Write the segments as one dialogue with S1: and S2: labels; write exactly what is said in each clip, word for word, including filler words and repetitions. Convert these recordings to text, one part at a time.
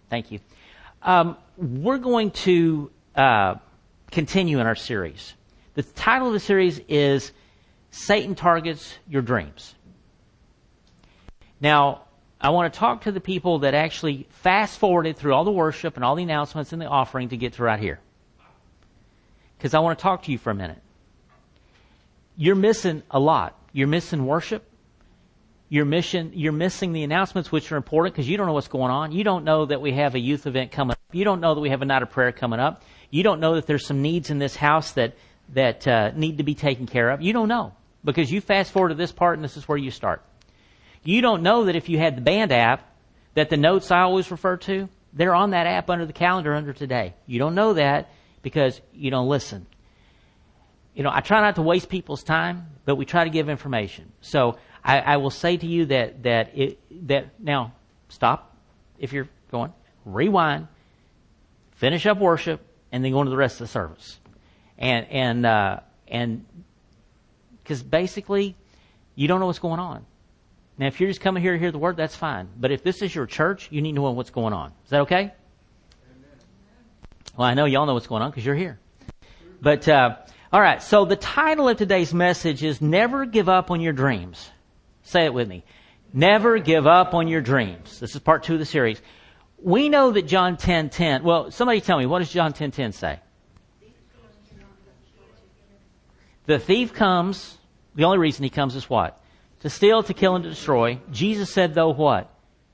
S1: Thank you. Um, we're going to uh, continue in our series. The title of the series is Satan Targets Your Dreams. Now, I want to talk to the people that actually fast-forwarded through all the worship and all the announcements and the offering to get to right here. Because I want to talk to you for a minute. You're missing a lot. You're missing worship. You're, mission, you're missing the announcements, which are important because you don't know what's going on. You don't know that we have a youth event coming up. You don't know that we have a night of prayer coming up. You don't know that there's some needs in this house that, that uh, need to be taken care of. You don't know because you fast forward to this part and this is where you start. You don't know that if you had the band app, that the notes I always refer to, they're on that app under the calendar under today. You don't know that because you don't listen. You know, I try not to waste people's time, but we try to give information. So I, I will say to you that that it that now stop if you're going, rewind, finish up worship, and then go into the rest of the service. And and uh, and because basically you don't know what's going on. Now, if you're just coming here to hear the word, that's fine. But if this is your church, you need to know what's going on. Is that okay? Amen. Well, I know y'all know what's going on because you're here. But, uh, all right, so the title of today's message is Never Give Up on Your Dreams. Say it with me. Never give up on your dreams. This is part two of the series. We know that John ten ten, well, somebody tell me, what does John ten ten say? The thief comes, the only reason he comes is what? To steal, to kill, and to destroy. Jesus said, though, what?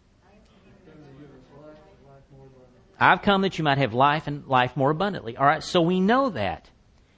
S1: I've come that you might have life and life more abundantly. All right, so we know that.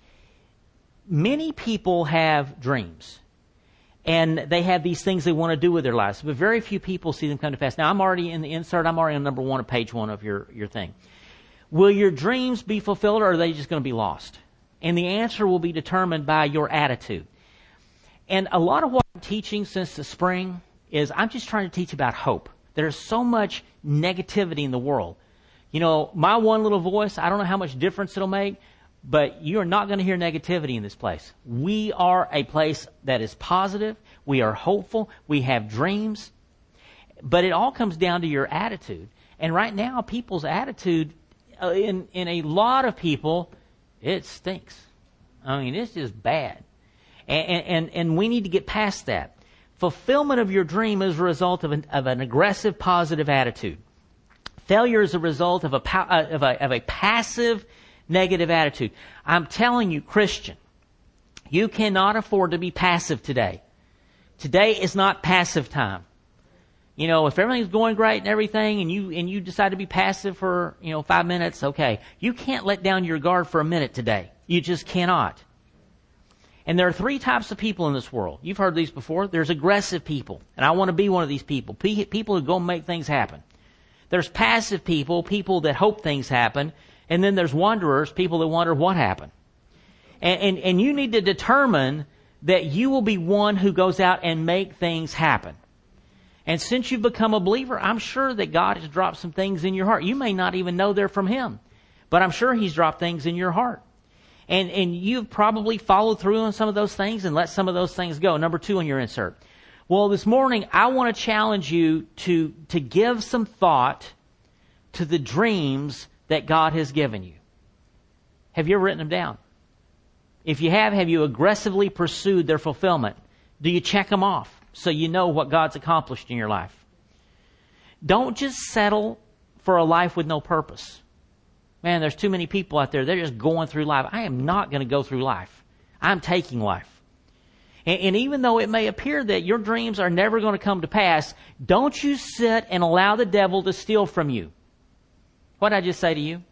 S1: Many people have dreams. And they have these things they want to do with their lives. But very few people see them come to pass. Now, I'm already in the insert. I'm already on number one of page one of your, your thing. Will your dreams be fulfilled or are they just going to be lost? And the answer will be determined by your attitude. And a lot of what I'm teaching since the spring is I'm just trying to teach about hope. There's so much negativity in the world. You know, my one little voice, I don't know how much difference it'll make, but you're not going to hear negativity in this place. We are a place that is positive. We are hopeful. We have dreams. But it all comes down to your attitude. And right now, people's attitude, uh, in, in a lot of people, it stinks. I mean, it's just bad. And, and, and we need to get past that. Fulfillment of your dream is a result of an, of an aggressive, positive attitude. Failure is a result of a, of a, of a passive, negative attitude. I'm telling you, Christian, you cannot afford to be passive today. Today is not passive time. You know, if everything's going great and everything, and you and you decide to be passive for, you know, five minutes, okay. You can't let down your guard for a minute today. You just cannot. And there are three types of people in this world. You've heard these before. There's aggressive people, and I want to be one of these people. People who go and make things happen. There's passive people, people that hope things happen, and then there's wanderers, people that wonder what happened. And, and, and you need to determine that you will be one who goes out and make things happen. And since you've become a believer, I'm sure that God has dropped some things in your heart. You may not even know they're from Him, but I'm sure He's dropped things in your heart. And and you've probably followed through on some of those things and let some of those things go. Number two on your insert. Well, this morning, I want to challenge you to, to give some thought to the dreams that God has given you. Have you ever written them down? If you have, have you aggressively pursued their fulfillment? Do you check them off so you know what God's accomplished in your life? Don't just settle for a life with no purpose. Man, there's too many people out there. They're just going through life. I am not going to go through life. I'm taking life. And, and even though it may appear that your dreams are never going to come to pass, don't you sit and allow the devil to steal from you. What did I just say to you?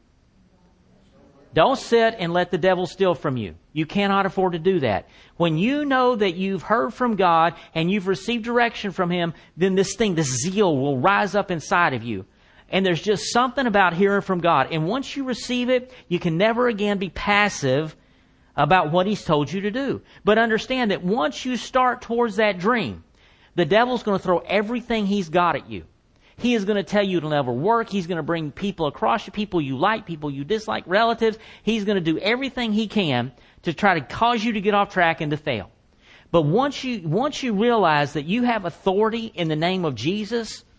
S1: Don't sit and let the devil steal from you. You cannot afford to do that. When you know that you've heard from God and you've received direction from Him, then this thing, this zeal will rise up inside of you. And there's just something about hearing from God. And once you receive it, you can never again be passive about what He's told you to do. But understand that once you start towards that dream, the devil's going to throw everything he's got at you. He is going to tell you it'll never work. He's going to bring people across you, people you like, people you dislike, relatives. He's going to do everything he can to try to cause you to get off track and to fail. But once you, once you realize that you have authority in the name of Jesus,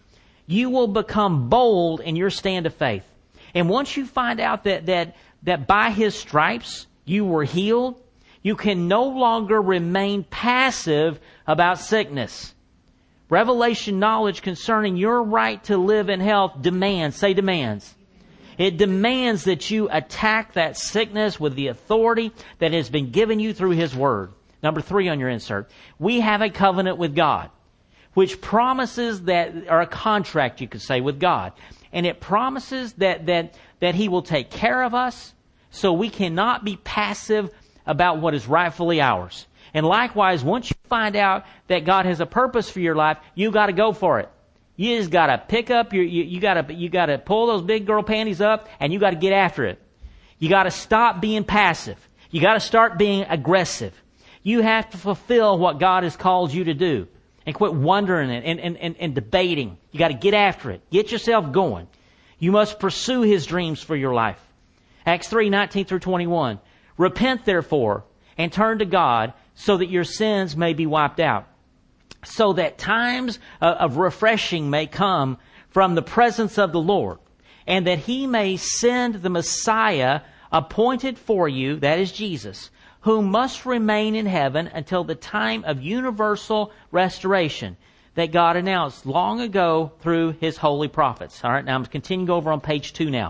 S1: You will become bold in your stand of faith. And once you find out that, that, that by His stripes you were healed, you can no longer remain passive about sickness. Revelation knowledge concerning your right to live in health demands, say demands. It demands that you attack that sickness with the authority that has been given you through His Word. Number three on your insert. We have a covenant with God, which promises that, or a contract you could say with God. And it promises that, that, that He will take care of us, so we cannot be passive about what is rightfully ours. And likewise, once you find out that God has a purpose for your life, you got to go for it. You just got to pick up your, you, you got to, you got to pull those big girl panties up, and you got to get after it. You got to stop being passive. You got to start being aggressive. You have to fulfill what God has called you to do, and quit wondering and, and, and, and debating. You got to get after it. Get yourself going. You must pursue His dreams for your life. Acts three, nineteen through twenty-one. Repent therefore and turn to God so that your sins may be wiped out, so that times of refreshing may come from the presence of the Lord, and that He may send the Messiah appointed for you, that is Jesus, who must remain in heaven until the time of universal restoration that God announced long ago through His holy prophets. All right, now I'm continuing over on page two now.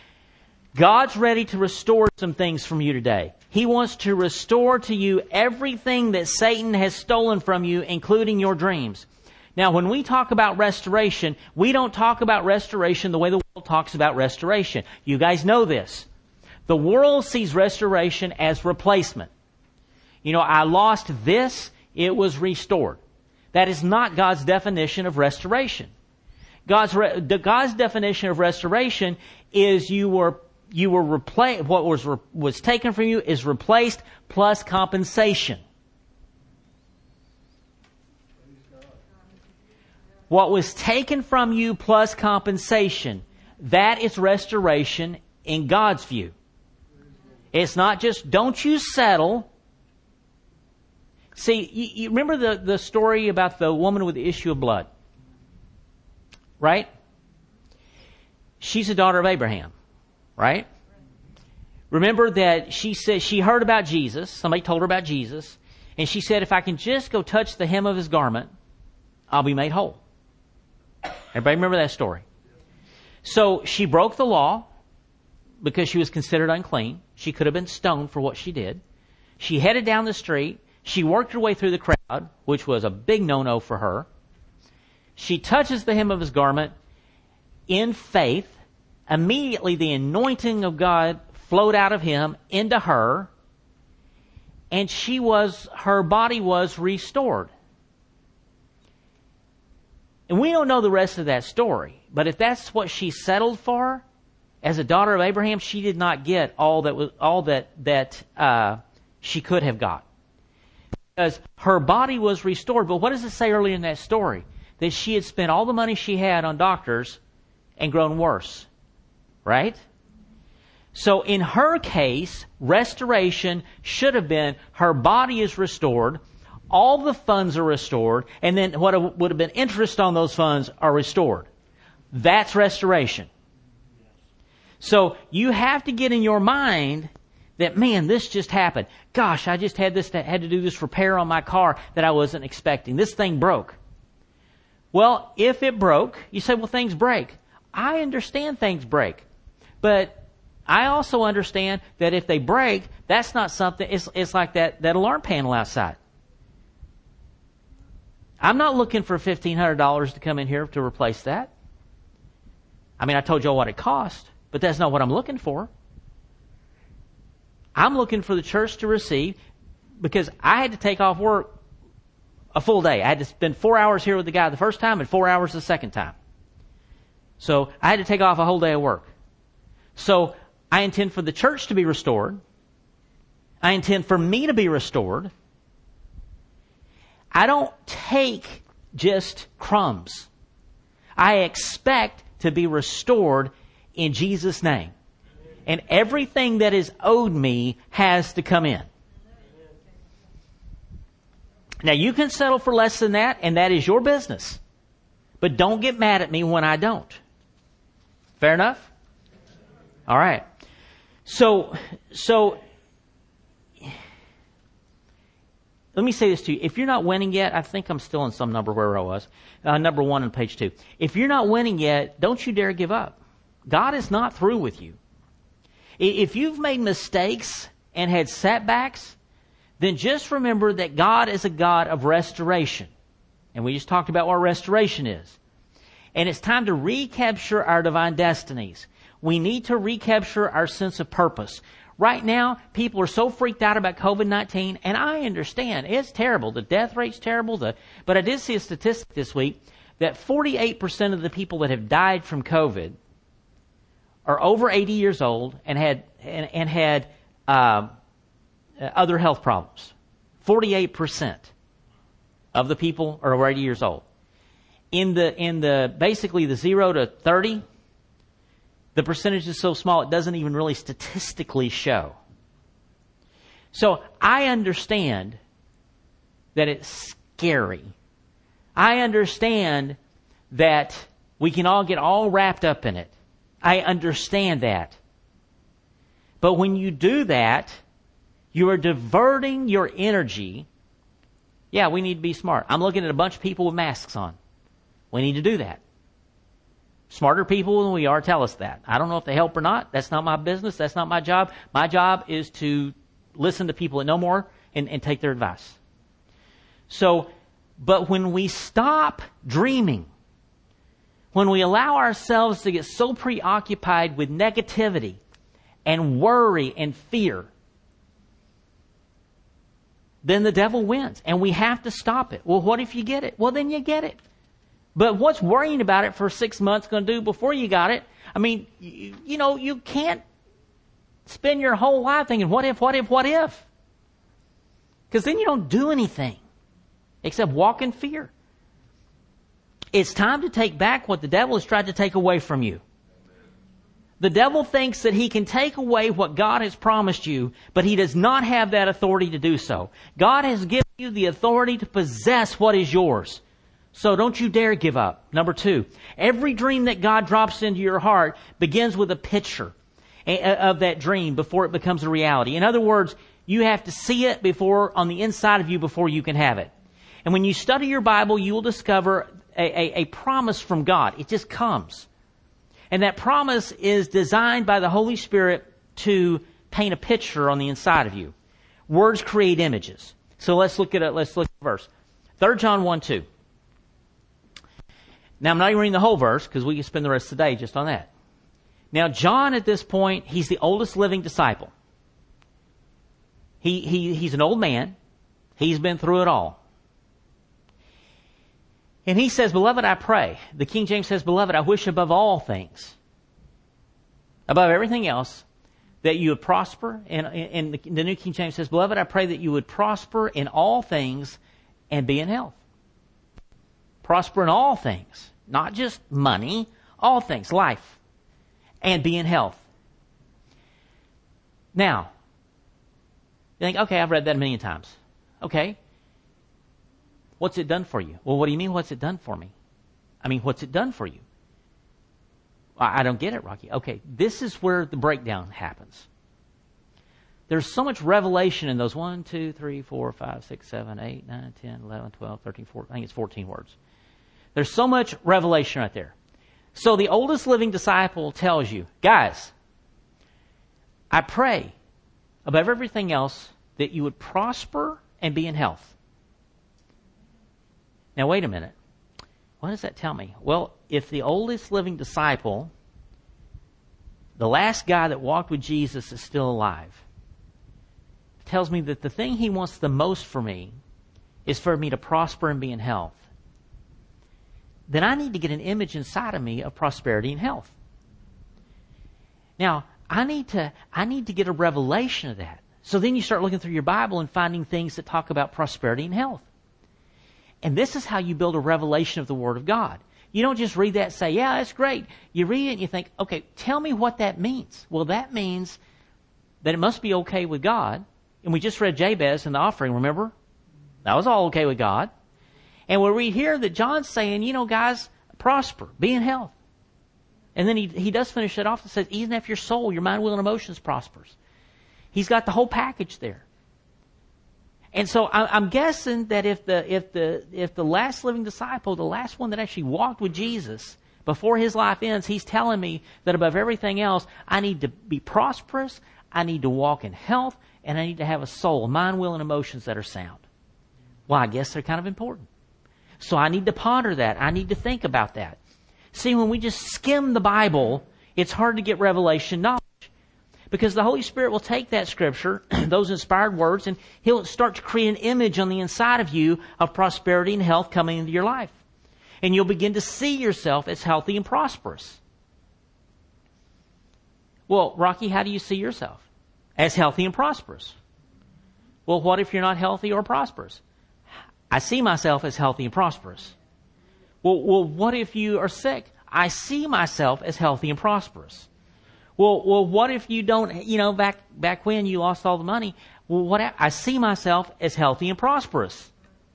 S1: God's ready to restore some things from you today. He wants to restore to you everything that Satan has stolen from you, including your dreams. Now, when we talk about restoration, we don't talk about restoration the way the world talks about restoration. You guys know this. The world sees restoration as replacement. You know, I lost this, it was restored. That is not God's definition of restoration. God's, re- the, God's definition of restoration is you were You were replaced. What was re- was taken from you is replaced plus compensation. What was taken from you plus compensation, that is restoration in God's view. It's not just, don't you settle. See, you, you remember the, the story about the woman with the issue of blood? Right? She's a daughter of Abraham. Right? Remember that she said she heard about Jesus. Somebody told her about Jesus. And she said, if I can just go touch the hem of His garment, I'll be made whole. Everybody remember that story? So she broke the law because she was considered unclean. She could have been stoned for what she did. She headed down the street. She worked her way through the crowd, which was a big no-no for her. She touches the hem of His garment in faith. Immediately the anointing of God flowed out of Him into her, and she was, her body was restored. And we don't know the rest of that story, but if that's what she settled for, as a daughter of Abraham, she did not get all that was, all that, that, uh, she could have got. Because her body was restored, but what does it say earlier in that story? That she had spent all the money she had on doctors and grown worse. Right? So in her case, restoration should have been her body is restored, all the funds are restored, and then what would have been interest on those funds are restored. That's restoration. So you have to get in your mind that, man, this just happened. Gosh, I just had this, had to do this repair on my car that I wasn't expecting. This thing broke. Well, if it broke, you say, well, things break. I understand things break. But I also understand that if they break, that's not something, it's, it's like that, that alarm panel outside. I'm not looking for fifteen hundred dollars to come in here to replace that. I mean, I told you all what it cost, but that's not what I'm looking for. I'm looking for the church to receive, because I had to take off work a full day. I had to spend four hours here with the guy the first time and four hours the second time. So I had to take off a whole day of work. So I intend for the church to be restored. I intend for me to be restored. I don't take just crumbs. I expect to be restored in Jesus' name. And everything that is owed me has to come in. Now you can settle for less than that, and that is your business. But don't get mad at me when I don't. Fair enough? All right. So, so, let me say this to you. If you're not winning yet, I think I'm still in some number where I was. Uh, number one on page two. If you're not winning yet, don't you dare give up. God is not through with you. If you've made mistakes and had setbacks, then just remember that God is a God of restoration. And we just talked about what restoration is. And it's time to recapture our divine destinies. We need to recapture our sense of purpose. Right now, people are so freaked out about covid nineteen, and I understand. It's terrible. The death rate's terrible. The, but I did see a statistic this week that forty-eight percent of the people that have died from COVID are over eighty years old and had and, and had uh, other health problems. forty-eight percent of the people are over eighty years old. In the in the basically the zero to thirty, the percentage is so small it doesn't even really statistically show. So I understand that it's scary. I understand that we can all get all wrapped up in it. I understand that. But when you do that, you are diverting your energy. Yeah, we need to be smart. I'm looking at a bunch of people with masks on. We need to do that. Smarter people than we are tell us that. I don't know if they help or not. That's not my business. That's not my job. My job is to listen to people that know more and, and take their advice. So, but when we stop dreaming, when we allow ourselves to get so preoccupied with negativity and worry and fear, then the devil wins. And we have to stop it. Well, what if you get it? Well, then you get it. But what's worrying about it for six months going to do before you got it? I mean, you, you know, you can't spend your whole life thinking, what if, what if, what if? Because then you don't do anything except walk in fear. It's time to take back what the devil has tried to take away from you. The devil thinks that he can take away what God has promised you, but he does not have that authority to do so. God has given you the authority to possess what is yours. So don't you dare give up. Number two, every dream that God drops into your heart begins with a picture of that dream before it becomes a reality. In other words, you have to see it before on the inside of you before you can have it. And when you study your Bible, you will discover a, a, a promise from God. It just comes. And that promise is designed by the Holy Spirit to paint a picture on the inside of you. Words create images. So let's look at it. Let's look at the verse. Third John one two. Now, I'm not even reading the whole verse because we can spend the rest of the day just on that. Now, John at this point, he's the oldest living disciple. He, he, he's an old man. He's been through it all. And he says, Beloved, I pray. The King James says, Beloved, I wish above all things, above everything else, that you would prosper. And, and the, the New King James says, Beloved, I pray that you would prosper in all things and be in health. Prosper in all things, not just money, all things, life, and be in health. Now, you think, okay, I've read that a million times. Okay. What's it done for you? Well, what do you mean, what's it done for me? I mean, what's it done for you? I don't get it, Rocky. Okay, this is where the breakdown happens. There's so much revelation in those one, two, three, four, five, six, seven, eight, nine, ten, eleven, twelve, thirteen, fourteen, I think it's fourteen words. There's so much revelation right there. So the oldest living disciple tells you, guys, I pray above everything else that you would prosper and be in health. Now, wait a minute. What does that tell me? Well, if the oldest living disciple, the last guy that walked with Jesus, is still alive, it tells me that the thing he wants the most for me is for me to prosper and be in health. Then I need to get an image inside of me of prosperity and health. Now, I need to I need to get a revelation of that. So then you start looking through your Bible and finding things that talk about prosperity and health. And this is how you build a revelation of the Word of God. You don't just read that and say, yeah, that's great. You read it and you think, okay, tell me what that means. Well, that means that it must be okay with God. And we just read Jabez in the offering, remember? That was all okay with God. And we read here that John's saying, you know, guys, prosper, be in health. And then he, he does finish it off and says, even if your soul, your mind, will, and emotions prospers. He's got the whole package there. And so I, I'm guessing that if the, if the, if the last living disciple, the last one that actually walked with Jesus before his life ends, he's telling me that above everything else, I need to be prosperous, I need to walk in health, and I need to have a soul, mind, will, and emotions that are sound. Well, I guess they're kind of important. So I need to ponder that. I need to think about that. See, when we just skim the Bible, it's hard to get revelation knowledge. Because the Holy Spirit will take that Scripture, those inspired words, and He'll start to create an image on the inside of you of prosperity and health coming into your life. And you'll begin to see yourself as healthy and prosperous. Well, Rocky, how do you see yourself? As healthy and prosperous. Well, what if you're not healthy or prosperous? I see myself as healthy and prosperous. Well, well, what if you are sick? I see myself as healthy and prosperous. Well, well, what if you don't, you know, back back when you lost all the money? Well, what I see myself as healthy and prosperous.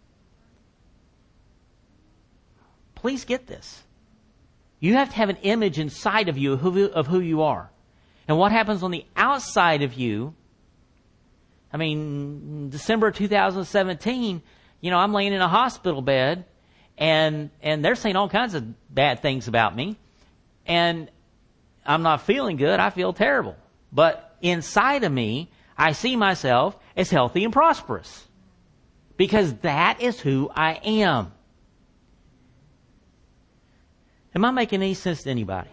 S1: Please get this. You have to have an image inside of you of who, of who you are. And what happens on the outside of you, I mean, December two thousand seventeen, you know, I'm laying in a hospital bed, and and they're saying all kinds of bad things about me, and I'm not feeling good. I feel terrible. But inside of me, I see myself as healthy and prosperous, because that is who I am. Am I making any sense to anybody?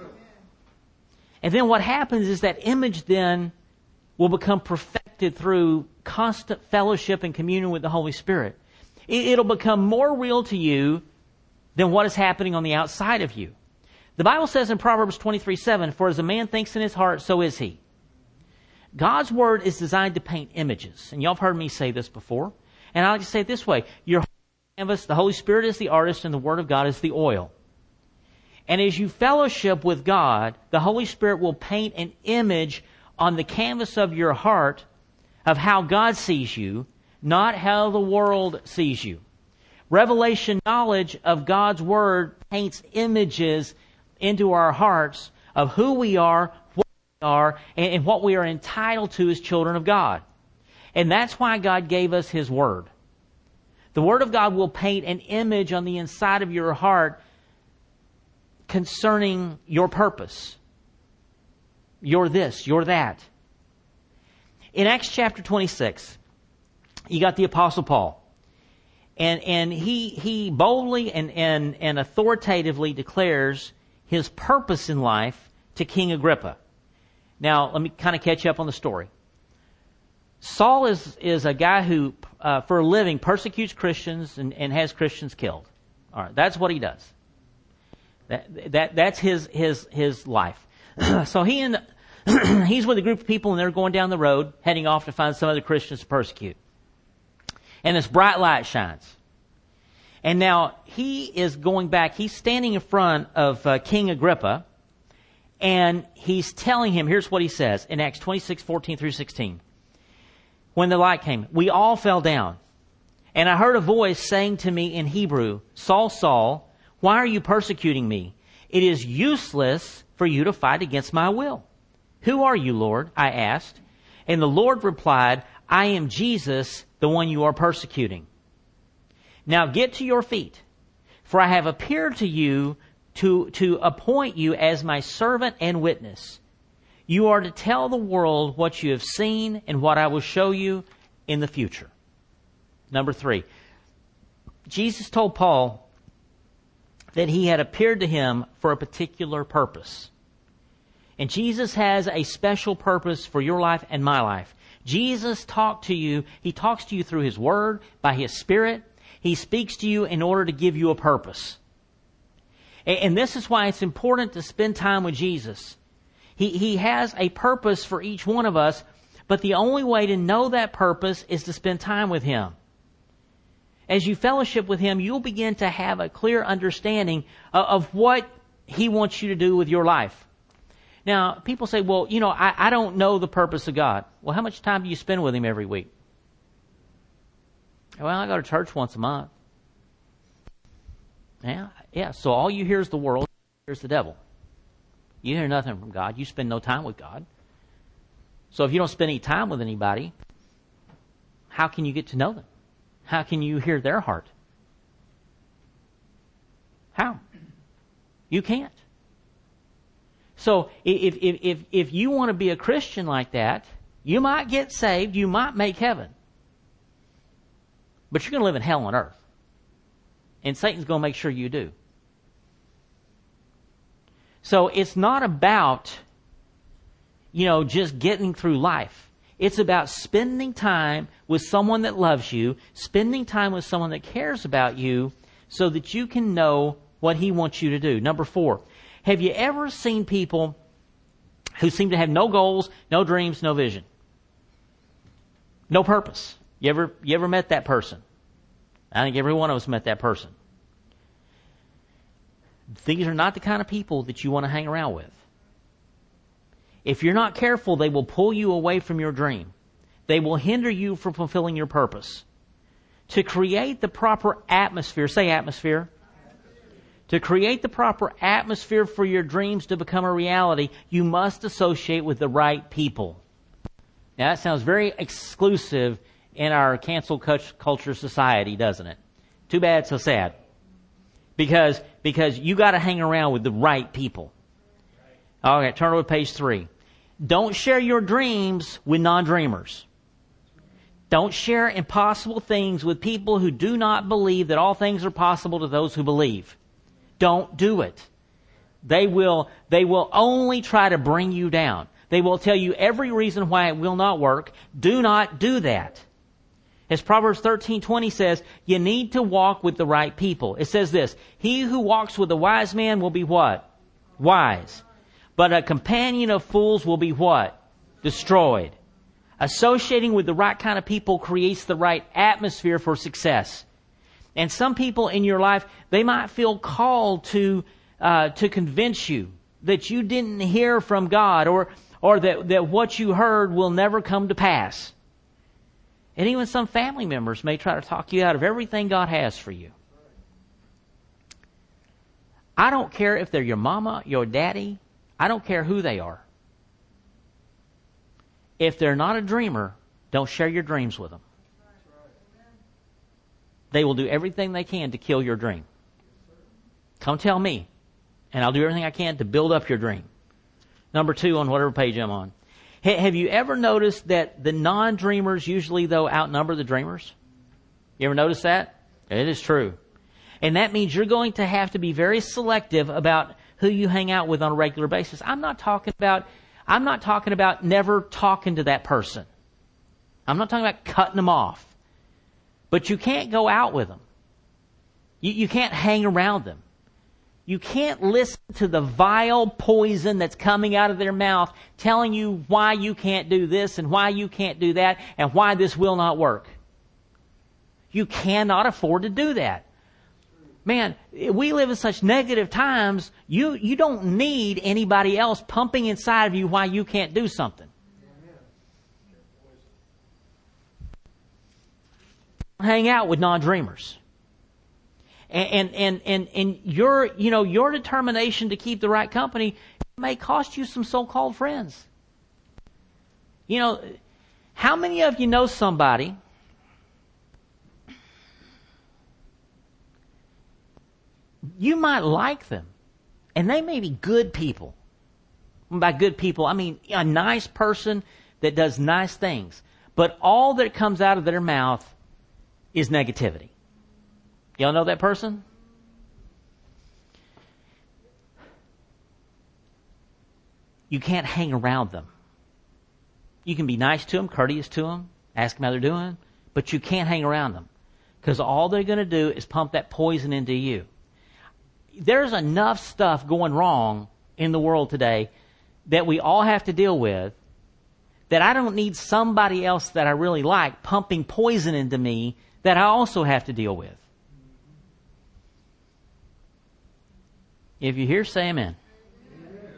S1: And then what happens is that image then will become perfected through constant fellowship and communion with the Holy Spirit. It'll become more real to you than what is happening on the outside of you. The Bible says in Proverbs twenty-three seven, "For as a man thinks in his heart, so is he." God's Word is designed to paint images. And y'all have heard me say this before. And I like to say it this way. Your canvas, the Holy Spirit is the artist, and the Word of God is the oil. And as you fellowship with God, the Holy Spirit will paint an image on the canvas of your heart of how God sees you, not how the world sees you. Revelation knowledge of God's Word paints images into our hearts of who we are, what we are, and what we are entitled to as children of God. And that's why God gave us His Word. The Word of God will paint an image on the inside of your heart concerning your purpose. You're this, you're that. In Acts chapter twenty-six, you got the Apostle Paul. And and he he boldly and, and, and authoritatively declares his purpose in life to King Agrippa. Now, let me kind of catch you up on the story. Saul is, is a guy who, uh, for a living, persecutes Christians and, and has Christians killed. All right, that's what he does. That, that that's his his his life. So he and he's with a group of people, and they're going down the road, heading off to find some other Christians to persecute. And this bright light shines. And now he is going back. He's standing in front of uh, King Agrippa, and he's telling him. Here's what he says in Acts twenty-six, fourteen through sixteen. When the light came, we all fell down, and I heard a voice saying to me in Hebrew, "Saul, Saul, why are you persecuting me? It is useless for you to fight against my will." "Who are you, Lord?" I asked. And the Lord replied, "I am Jesus, the one you are persecuting. Now get to your feet, for I have appeared to you to, to appoint you as my servant and witness. You are to tell the world what you have seen and what I will show you in the future." Number three, Jesus told Paul that he had appeared to him for a particular purpose. And Jesus has a special purpose for your life and my life. Jesus talked to you. He talks to you through His Word, by His Spirit. He speaks to you in order to give you a purpose. And this is why it's important to spend time with Jesus. He, he has a purpose for each one of us, but the only way to know that purpose is to spend time with Him. As you fellowship with Him, you'll begin to have a clear understanding of, of what He wants you to do with your life. Now, people say, well, you know, I, I don't know the purpose of God. Well, how much time do you spend with Him every week? Well, I go to church once a month. Yeah, Yeah, so all you hear is the world, here's the devil. You hear nothing from God. You spend no time with God. So if you don't spend any time with anybody, how can you get to know them? How can you hear their heart? How? You can't. So if, if, if, if you want to be a Christian like that, you might get saved, you might make heaven. But you're going to live in hell on earth. And Satan's going to make sure you do. So it's not about, you know, just getting through life. It's about spending time with someone that loves you, spending time with someone that cares about you, so that you can know what he wants you to do. Number four, have you ever seen people who seem to have no goals, no dreams, no vision? No purpose. You ever, you ever met that person? I think every one of us met that person. These are not the kind of people that you want to hang around with. If you're not careful, they will pull you away from your dream. They will hinder you from fulfilling your purpose. To create the proper atmosphere, say atmosphere. To create the proper atmosphere for your dreams to become a reality, you must associate with the right people. Now that sounds very exclusive in our cancel culture society, doesn't it? Too bad, so sad. Because, because you got to hang around with the right people. Okay, turn over to page three. Don't share your dreams with non-dreamers. Don't share impossible things with people who do not believe that all things are possible to those who believe. Don't do it. They will, they will only try to bring you down. They will tell you every reason why it will not work. Do not do that. As Proverbs thirteen twenty says, you need to walk with the right people. It says this, he who walks with a wise man will be what? Wise. But a companion of fools will be what? Destroyed. Associating with the right kind of people creates the right atmosphere for success. And some people in your life, they might feel called to uh, to convince you that you didn't hear from God, or or that, that what you heard will never come to pass. And even some family members may try to talk you out of everything God has for you. I don't care if they're your mama, your daddy. I don't care who they are. If they're not a dreamer, don't share your dreams with them. They will do everything they can to kill your dream. Come tell me, and I'll do everything I can to build up your dream. Number two on whatever page I'm on. Have you ever noticed that the non-dreamers usually, though, outnumber the dreamers? You ever notice that? It is true. And that means you're going to have to be very selective about who you hang out with on a regular basis. I'm not talking about, I'm not talking about never talking to that person. I'm not talking about cutting them off. But you can't go out with them. You, you can't hang around them. You can't listen to the vile poison that's coming out of their mouth telling you why you can't do this and why you can't do that and why this will not work. You cannot afford to do that. Man, we live in such negative times, you, you don't need anybody else pumping inside of you why you can't do something. Hang out with non-dreamers. And, and, and, and your, you know, your determination to keep the right company may cost you some so-called friends. You know, how many of you know somebody you might like them, and they may be good people. By good people, I mean a nice person that does nice things, but all that comes out of their mouth is negativity. Y'all know that person? You can't hang around them. You can be nice to them, courteous to them, ask them how they're doing, but you can't hang around them because all they're going to do is pump that poison into you. There's enough stuff going wrong in the world today that we all have to deal with that I don't need somebody else that I really like pumping poison into me that I also have to deal with. If you're here, say amen. Amen.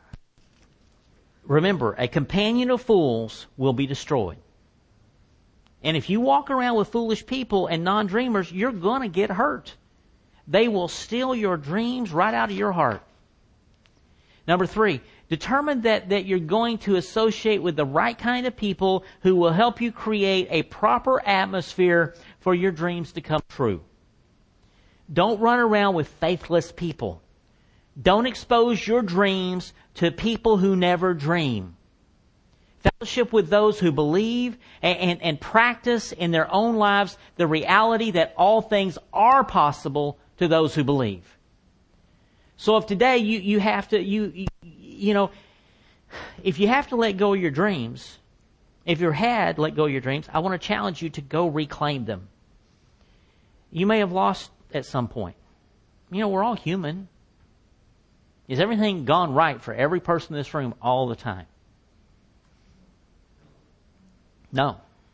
S1: Remember, a companion of fools will be destroyed. And if you walk around with foolish people and non-dreamers, you're going to get hurt. They will steal your dreams right out of your heart. Number three, determine that, that you're going to associate with the right kind of people who will help you create a proper atmosphere for your dreams to come true. Don't run around with faithless people. Don't expose your dreams to people who never dream. Fellowship with those who believe and, and, and practice in their own lives the reality that all things are possible to those who believe. So if today you, you have to, you, you, you know, if you have to let go of your dreams, if you had let go of your dreams, I want to challenge you to go reclaim them. You may have lost at some point. You know, we're all human. Is everything gone right for every person in this room all the time? No.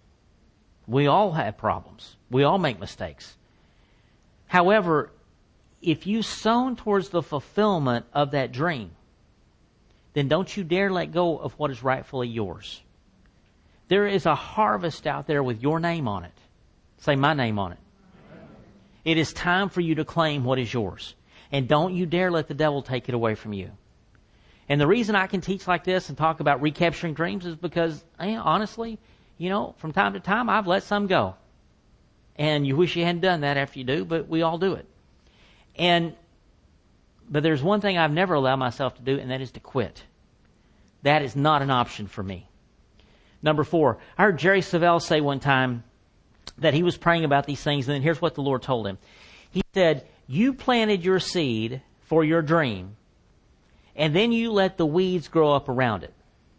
S1: We all have problems. We all make mistakes. However, if you sown towards the fulfillment of that dream, then don't you dare let go of what is rightfully yours. There is a harvest out there with your name on it. Say my name on it. It is time for you to claim what is yours. And don't you dare let the devil take it away from you. And the reason I can teach like this and talk about recapturing dreams is because, eh, honestly, you know, from time to time I've let some go. And you wish you hadn't done that after you do, but we all do it. And, but there's one thing I've never allowed myself to do, and that is to quit. That is not an option for me. Number four, I heard Jerry Savelle say one time that he was praying about these things, and then here's what the Lord told him. He said, you planted your seed for your dream, and then you let the weeds grow up around it.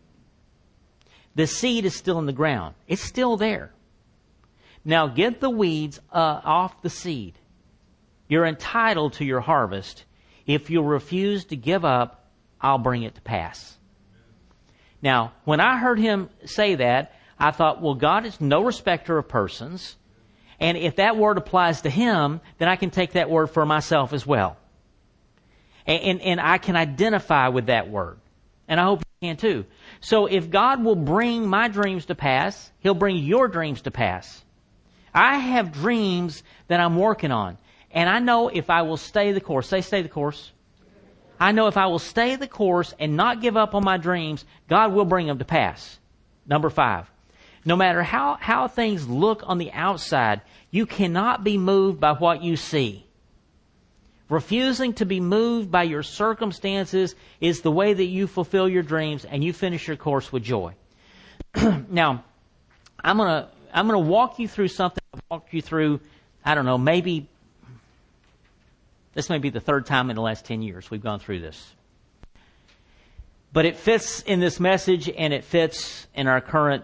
S1: The seed is still in the ground. It's still there. Now get the weeds uh, off the seed. You're entitled to your harvest. If you refuse to give up, I'll bring it to pass. Now, when I heard him say that, I thought, well, God is no respecter of persons. And if that word applies to him, then I can take that word for myself as well. And, and, and I can identify with that word. And I hope you can too. So if God will bring my dreams to pass, he'll bring your dreams to pass. I have dreams that I'm working on. And I know if I will stay the course, say stay the course. I know if I will stay the course and not give up on my dreams, God will bring them to pass. Number five, no matter how, how things look on the outside, you cannot be moved by what you see. Refusing to be moved by your circumstances is the way that you fulfill your dreams and you finish your course with joy. Now, I'm gonna I'm gonna walk you through something. I've walked you through, I don't know, maybe this may be the third time in the last ten years we've gone through this. But it fits in this message and it fits in our current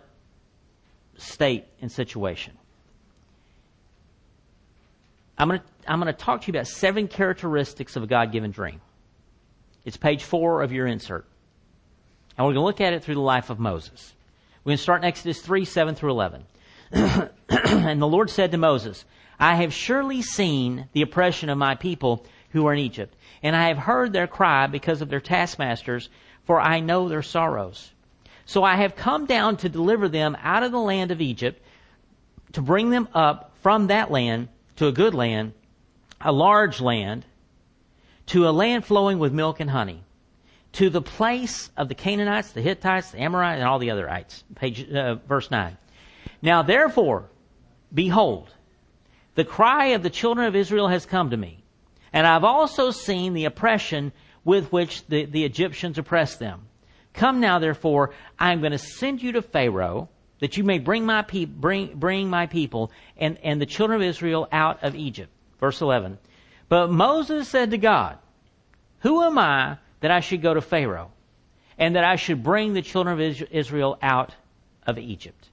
S1: state and situation. I'm going to I'm going to talk to you about seven characteristics of a God-given dream. It's page four of your insert. And we're going to look at it through the life of Moses. We're going to start in Exodus three, seven through eleven. And the Lord said to Moses, I have surely seen the oppression of my people who are in Egypt, and I have heard their cry because of their taskmasters, for I know their sorrows. So I have come down to deliver them out of the land of Egypt, to bring them up from that land to a good land, a large land, to a land flowing with milk and honey, to the place of the Canaanites, the Hittites, the Amorites, and all the other ites. Page, uh, verse nine. Now therefore, behold, the cry of the children of Israel has come to me, and I've also seen the oppression with which the, the Egyptians oppress them. Come now, therefore, I am going to send you to Pharaoh, that you may bring my pe- bring bring my people and, and the children of Israel out of Egypt. Verse eleven. But Moses said to God, who am I that I should go to Pharaoh, and that I should bring the children of Israel out of Egypt?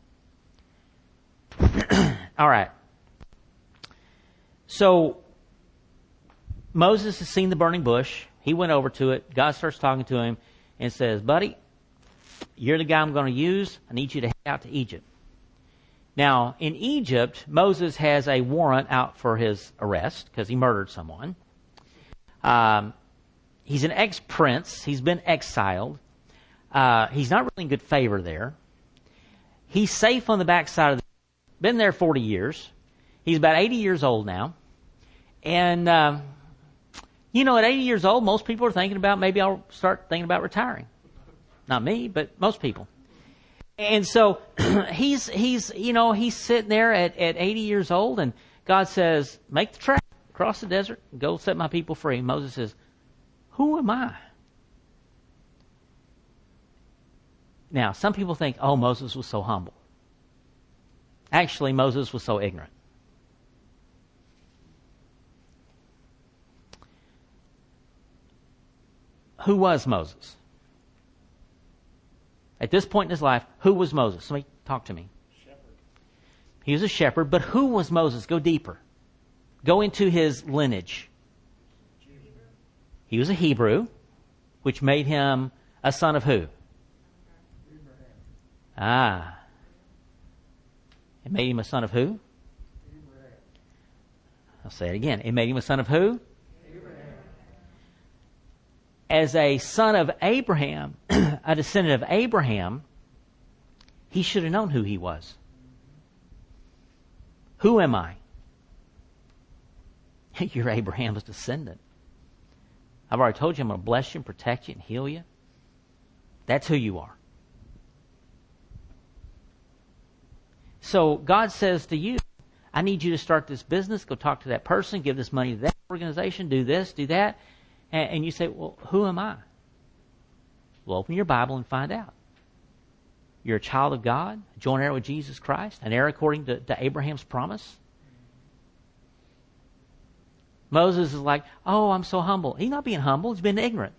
S1: All right. So Moses has seen the burning bush. He went over to it. God starts talking to him and says, buddy, you're the guy I'm going to use. I need you to head out to Egypt. Now, in Egypt, Moses has a warrant out for his arrest because he murdered someone. Um, he's an ex-prince. He's been exiled. Uh, he's not really in good favor there. He's safe on the backside of the been there forty years. He's about eighty years old now. And, um, you know, at eighty years old, most people are thinking about, maybe I'll start thinking about retiring. Not me, but most people. And so he's, he's, you know, he's sitting there at, at eighty years old, and God says, make the trek across the desert, go set my people free. And Moses says, who am I? Now, some people think, oh, Moses was so humble. Actually, Moses was so ignorant. Who was Moses? At this point in his life, who was Moses? Somebody talk to me. Shepherd. He was a shepherd, but who was Moses? Go deeper. Go into his lineage. He was a Hebrew, which made him a son of who? Ah. It made him a son of who? I'll say it again. It made him a son of who? As a son of Abraham, a descendant of Abraham, he should have known who he was. Who am I? You're Abraham's descendant. I've already told you I'm going to bless you and protect you and heal you. That's who you are. So God says to you, I need you to start this business, go talk to that person, give this money to that organization, do this, do that. And, and you say, well, who am I? Well, open your Bible and find out. You're a child of God, a joint heir with Jesus Christ, an heir according to, to Abraham's promise. Moses is like, oh, I'm so humble. He's not being humble. He's been ignorant.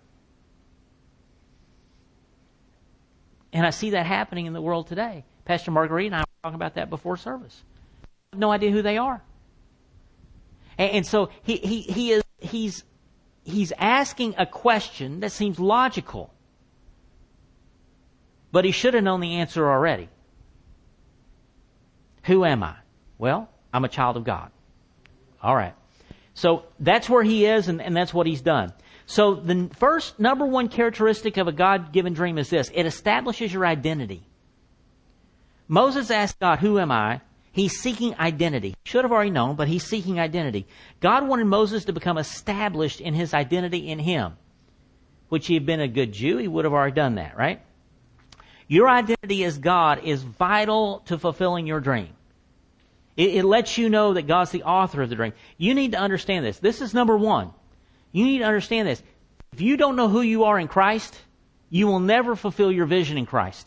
S1: And I see that happening in the world today. Pastor Marguerite and I were talking about that before service. I have no idea who they are. And, and so he, he, he is, he's, he's asking a question that seems logical. But he should have known the answer already. Who am I? Well, I'm a child of God. All right. So that's where he is, and, and that's what he's done. So the first, number one characteristic of a God-given dream is this. It establishes your identity. Moses asked God, who am I? He's seeking identity. Should have already known, but he's seeking identity. God wanted Moses to become established in his identity in him. Which he had been a good Jew, he would have already done that, right? Your identity as God is vital to fulfilling your dream. It, it lets you know that God's the author of the dream. You need to understand this. This is number one. You need to understand this. If you don't know who you are in Christ, you will never fulfill your vision in Christ.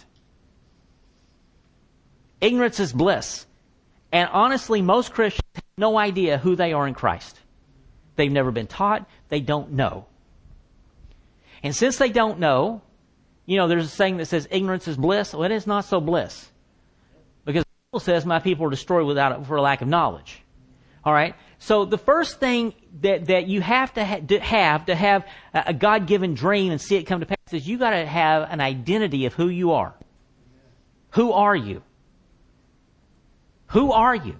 S1: Ignorance is bliss. And honestly, most Christians have no idea who they are in Christ. They've never been taught. They don't know. And since they don't know, you know, there's a saying that says ignorance is bliss. Well, it is not so bliss. Because the Bible says my people are destroyed without for a lack of knowledge. All right? So the first thing that, that you have to, ha- to have to have a God-given dream and see it come to pass is you got to have an identity of who you are. Who are you? Who are you?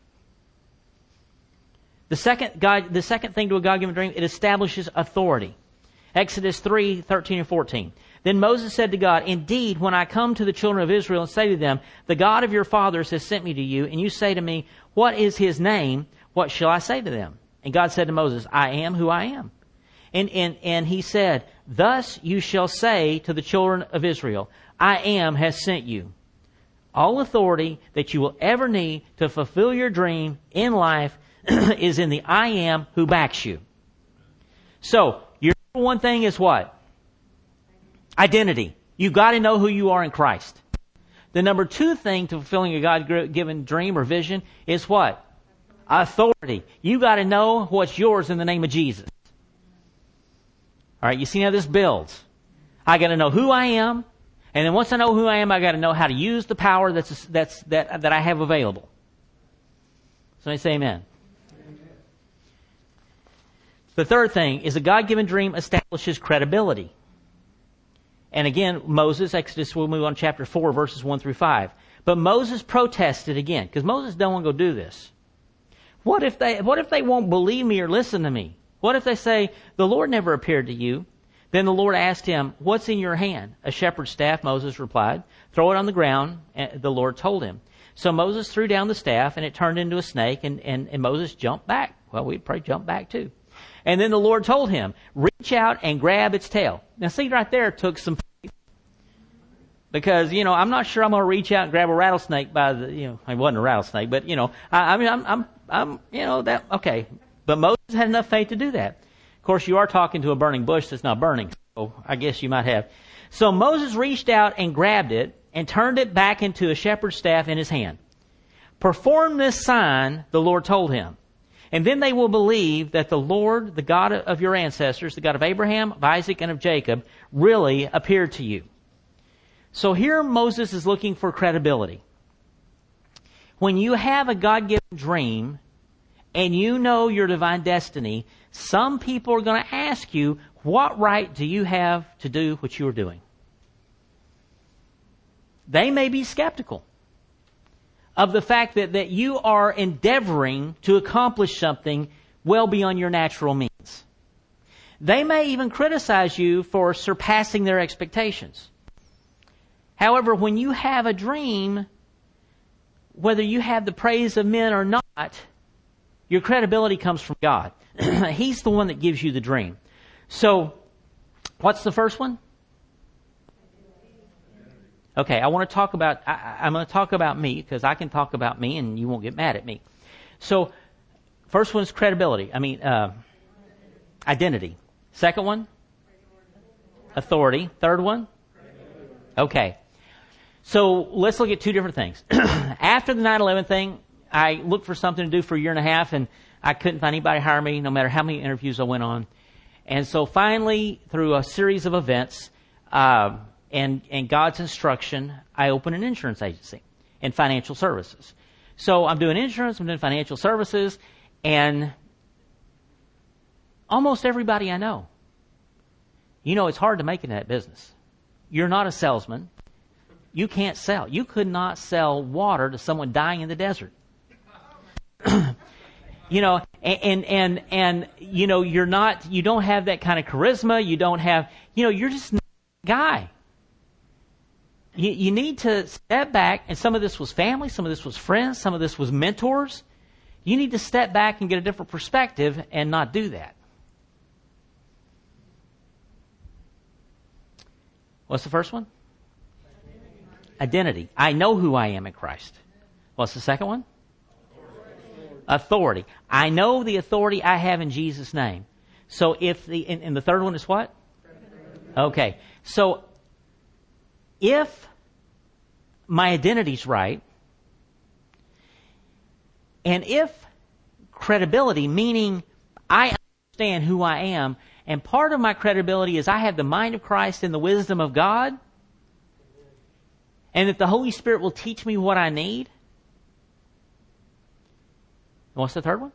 S1: The second God, the second thing to a God-given dream, it establishes authority. Exodus three, thirteen and fourteen. Then Moses said to God, indeed, when I come to the children of Israel and say to them, the God of your fathers has sent me to you, and you say to me, what is his name? What shall I say to them? And God said to Moses, I am who I am. And, and, and he said, thus you shall say to the children of Israel, I am has sent you. All authority that you will ever need to fulfill your dream in life is in the I am who backs you. So, your number one thing is what? Identity. You've got to know who you are in Christ. The number two thing to fulfilling a God-given dream or vision is what? Authority. You've got to know what's yours in the name of Jesus. All right, you see how this builds. I got to know who I am. And then once I know who I am, I got to know how to use the power that's that's that that I have available. Somebody say amen. Amen. The third thing is a God-given dream establishes credibility. And again, Moses, Exodus, we'll move on to chapter four, verses one through five. But Moses protested again, because Moses don't want to go do this. What if they what if they won't believe me or listen to me? What if they say, the Lord never appeared to you? Then the Lord asked him, what's in your hand? A shepherd's staff, Moses replied. Throw it on the ground, the Lord told him. So Moses threw down the staff, and it turned into a snake, and, and, and Moses jumped back. Well, we'd probably jump back too. And then the Lord told him, reach out and grab its tail. Now see, right there took some faith. Because, you know, I'm not sure I'm going to reach out and grab a rattlesnake by the, you know, it wasn't a rattlesnake, but, you know, I, I mean, I'm, I'm, I'm, you know, that, okay. But Moses had enough faith to do that. Of course, you are talking to a burning bush that's not burning, so I guess you might have. So Moses reached out and grabbed it and turned it back into a shepherd's staff in his hand. Perform this sign, the Lord told him. And then they will believe that the Lord, the God of your ancestors, the God of Abraham, of Isaac, and of Jacob, really appeared to you. So here Moses is looking for credibility. When you have a God-given dream and you know your divine destiny, some people are going to ask you, what right do you have to do what you are doing? They may be skeptical of the fact that, that you are endeavoring to accomplish something well beyond your natural means. They may even criticize you for surpassing their expectations. However, when you have a dream, whether you have the praise of men or not, your credibility comes from God. He's the one that gives you the dream. So, what's the first one? Okay, I want to talk about, I, I'm going to talk about me, because I can talk about me and you won't get mad at me. So, first one is credibility. I mean, uh, identity. Second one? Authority. Third one? Okay. So, let's look at two different things. After the nine eleven thing, I looked for something to do for a year and a half, and I couldn't find anybody to hire me, no matter how many interviews I went on. And so finally, through a series of events, uh, and, and God's instruction, I opened an insurance agency and financial services. So I'm doing insurance, I'm doing financial services, and almost everybody I know. You know, it's hard to make it in that business. You're not a salesman. You can't sell. You could not sell water to someone dying in the desert. You know, and, and, and, and, you know, you're not, you don't have that kind of charisma. You don't have, you know, you're just not a guy. You, you need to step back, and some of this was family, some of this was friends, some of this was mentors. You need to step back and get a different perspective and not do that. What's the first one? Identity. I know who I am in Christ. What's the second one? Authority. I know the authority I have in Jesus' name. So if the, and, and the third one is what? Okay. So if my identity's right, and if credibility, meaning I understand who I am, and part of my credibility is I have the mind of Christ and the wisdom of God, and that the Holy Spirit will teach me what I need. What's the third one?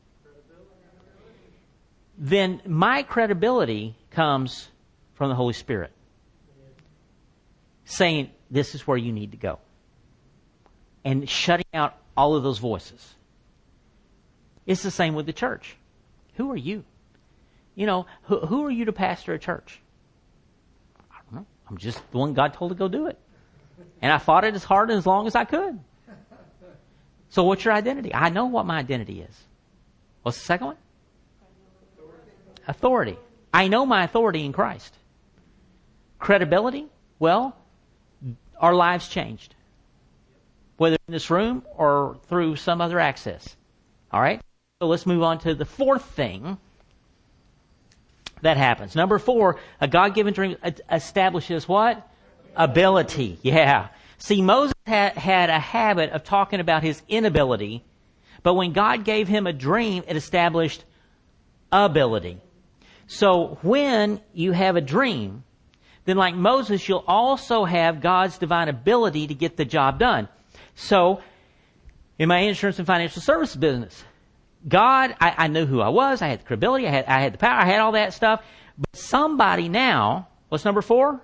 S1: Then my credibility comes from the Holy Spirit, saying, this is where you need to go. And shutting out all of those voices. It's the same with the church. Who are you? You know, who, who are you to pastor a church? I don't know. I'm just the one God told to go do it. And I fought it as hard and as long as I could. So what's your identity? I know what my identity is. What's the second one? Authority. I know my authority in Christ. Credibility? Well, our lives changed. Whether in this room or through some other access. All right? So let's move on to the fourth thing that happens. Number four, a God-given dream establishes what? Ability. Yeah. See, Moses had, had a habit of talking about his inability, but when God gave him a dream, it established ability. So when you have a dream, then like Moses, you'll also have God's divine ability to get the job done. So, in my insurance and financial services business, God, I, I knew who I was, I had the credibility, I had, I had the power, I had all that stuff, but somebody now, what's number four?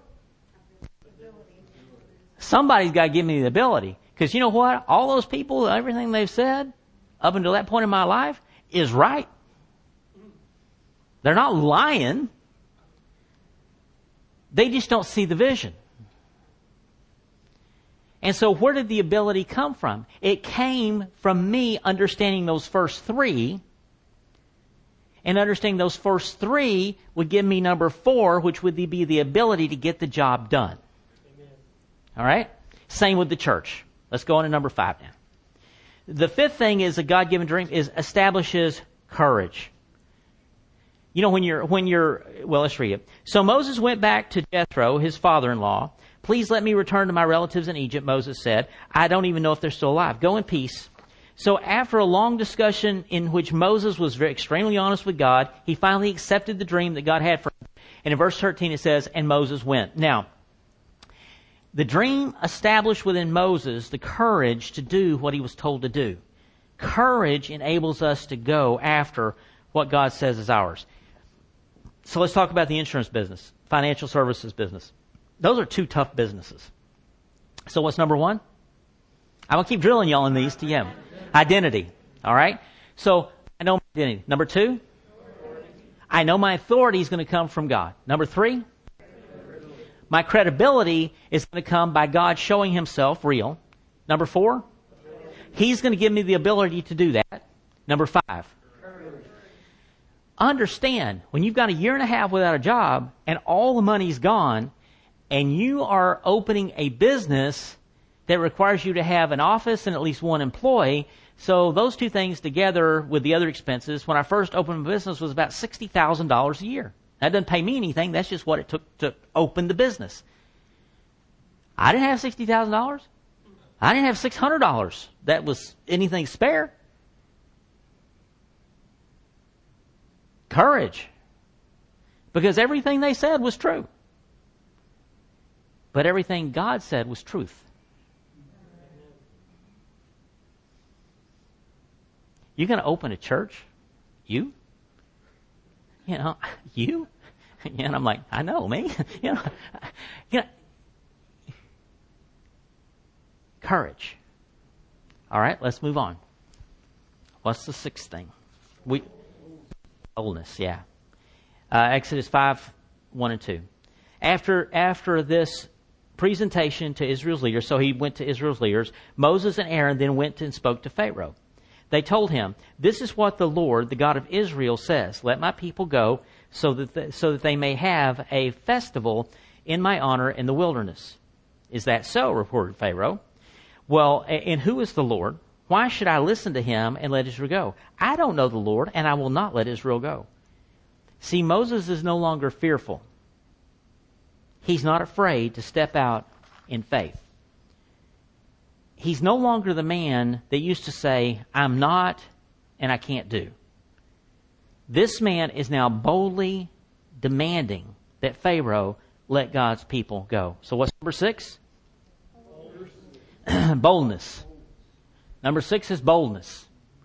S1: Somebody's got to give me the ability. Because you know what? All those people, everything they've said up until that point in my life is right. They're not lying. They just don't see the vision. And so where did the ability come from? It came from me understanding those first three. And understanding those first three would give me number four, which would be the ability to get the job done. Amen. All right? Same with the church. Let's go on to number five now. The fifth thing is a God-given dream is establishes courage. You know, when you're, when you're, well, let's read it. So Moses went back to Jethro, his father-in-law. Please let me return to my relatives in Egypt, Moses said. I don't even know if they're still alive. Go in peace. So after a long discussion in which Moses was very, extremely honest with God, he finally accepted the dream that God had for him. And in verse thirteen it says, and Moses went. Now, the dream established within Moses the courage to do what he was told to do. Courage enables us to go after what God says is ours. So let's talk about the insurance business, financial services business. Those are two tough businesses. So what's number one? I'm going to keep drilling y'all in these to you. Identity. All right? So I know my identity. Number two? I know my authority is going to come from God. Number three? My credibility is going to come by God showing himself real. Number four? He's going to give me the ability to do that. Number five? Understand, when you've got a year and a half without a job and all the money's gone and you are opening a business that requires you to have an office and at least one employee. So those two things together with the other expenses, when I first opened my business, was about sixty thousand dollars a year. That doesn't pay me anything. That's just what it took to open the business. I didn't have sixty thousand dollars. I didn't have six hundred dollars. That was anything spare. Courage. Because everything they said was true. But everything God said was truth. You're going to open a church? You? You know, you? And I'm like, I know, me. you know, you know, courage. All right, let's move on. What's the sixth thing? We boldness, yeah. Uh, Exodus five, one and two. After after this presentation to Israel's leaders, so he went to Israel's leaders, Moses and Aaron then went and spoke to Pharaoh. They told him, this is what the Lord, the God of Israel, says. Let my people go so that the, so that they may have a festival in my honor in the wilderness. Is that so? Reported Pharaoh. Well, and who is the Lord? Why should I listen to him and let Israel go? I don't know the Lord, and I will not let Israel go. See, Moses is no longer fearful. He's not afraid to step out in faith. He's no longer the man that used to say, I'm not and I can't do. This man is now boldly demanding that Pharaoh let God's people go. So what's number six? Boldness. Number six is boldness.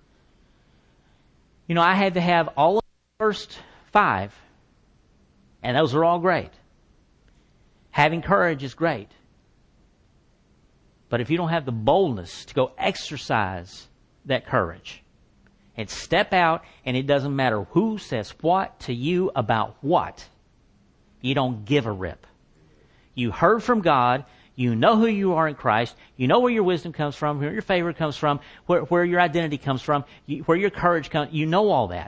S1: You know, I had to have all of the first five, and those are all great. Having courage is great. But if you don't have the boldness to go exercise that courage and step out, and it doesn't matter who says what to you about what, you don't give a rip. You heard from God. You know who you are in Christ. You know where your wisdom comes from, where your favor comes from, where, where your identity comes from, you, where your courage comes. You know all that.